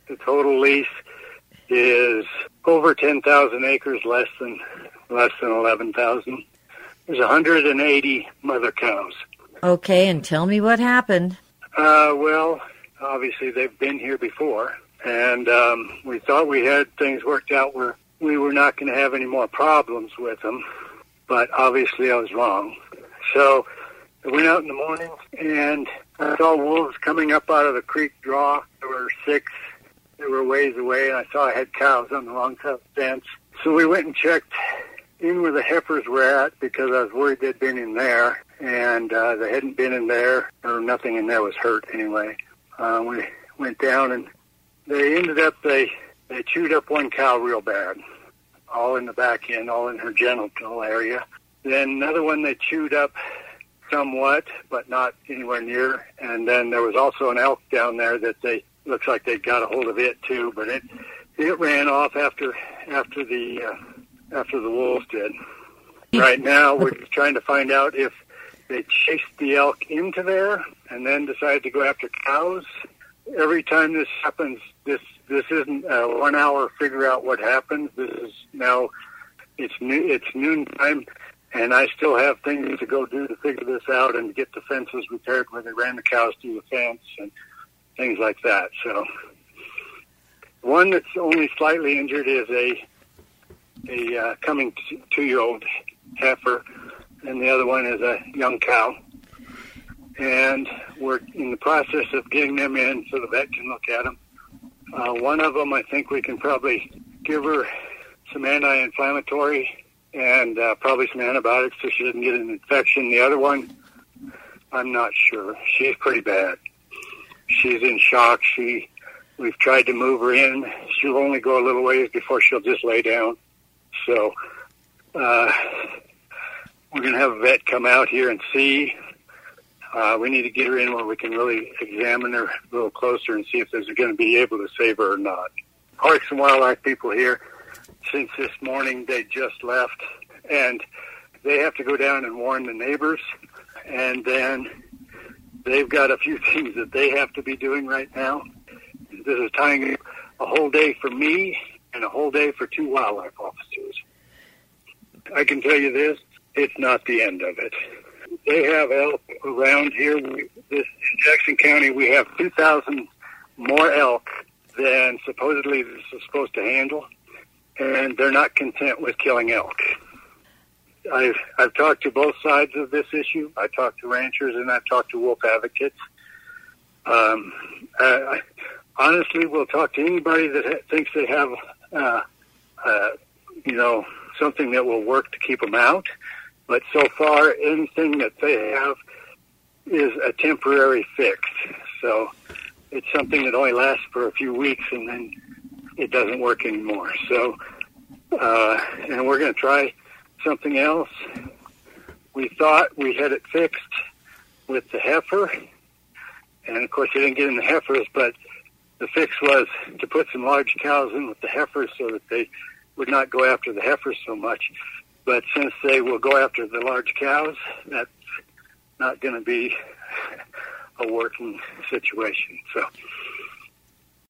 The total lease is over 10,000 acres, less than 11,000. There's 180 mother cows. Okay, and tell me what happened. Well, obviously they've been here before, and we thought we had things worked out where we were not going to have any more problems with them, but obviously I was wrong. So I went out in the morning, and I saw wolves coming up out of the creek draw. There were 6. They were ways away, and I saw I had cows on the wrong side of the fence. So we went and checked in where the heifers were at because I was worried they'd been in there, and they hadn't been in there, or nothing in there was hurt anyway. We went down, and they ended up, they chewed up one cow real bad, all in the back end, all in her genital area. Then another one they chewed up somewhat, but not anywhere near. And then there was also an elk down there that looks like they got a hold of it too, but it ran off after the wolves did. Right now, we're trying to find out if they chased the elk into there and then decided to go after cows. Every time this happens, this isn't a 1 hour figure out what happened. This is now, it's noontime, and I still have things to go do to figure this out and get the fences repaired where they ran the cows through the fence and things like that. So one that's only slightly injured is a coming 2-year-old heifer, and the other one is a young cow. And we're in the process of getting them in so the vet can look at them. One of them, I think we can probably give her some anti-inflammatory and probably some antibiotics so she doesn't get an infection. The other one, I'm not sure. She's pretty bad. She's in shock. We've tried to move her in. She'll only go a little ways before she'll just lay down. So we're going to have a vet come out here and see. We need to get her in where we can really examine her a little closer and see if there's going to be able to save her or not. Parks and Wildlife people here, since this morning, they just left, and they have to go down and warn the neighbors, and then they've got a few things that they have to be doing right now. This is tying a whole day for me and a whole day for 2 wildlife officers. I can tell you this, it's not the end of it. They have elk around here. In Jackson County, we have 2,000 more elk than supposedly this is supposed to handle, and they're not content with killing elk. I've talked to both sides of this issue. I talked to ranchers and I've talked to wolf advocates. Honestly, we'll talk to anybody that thinks they have, something that will work to keep them out. But so far, anything that they have is a temporary fix. So it's something that only lasts for a few weeks and then it doesn't work anymore. So, and we're going to try something else. We thought we had it fixed with the heifer. And of course, they didn't get in the heifers, but the fix was to put some large cows in with the heifers so that they would not go after the heifers so much. But since they will go after the large cows, that's not going to be a working situation. So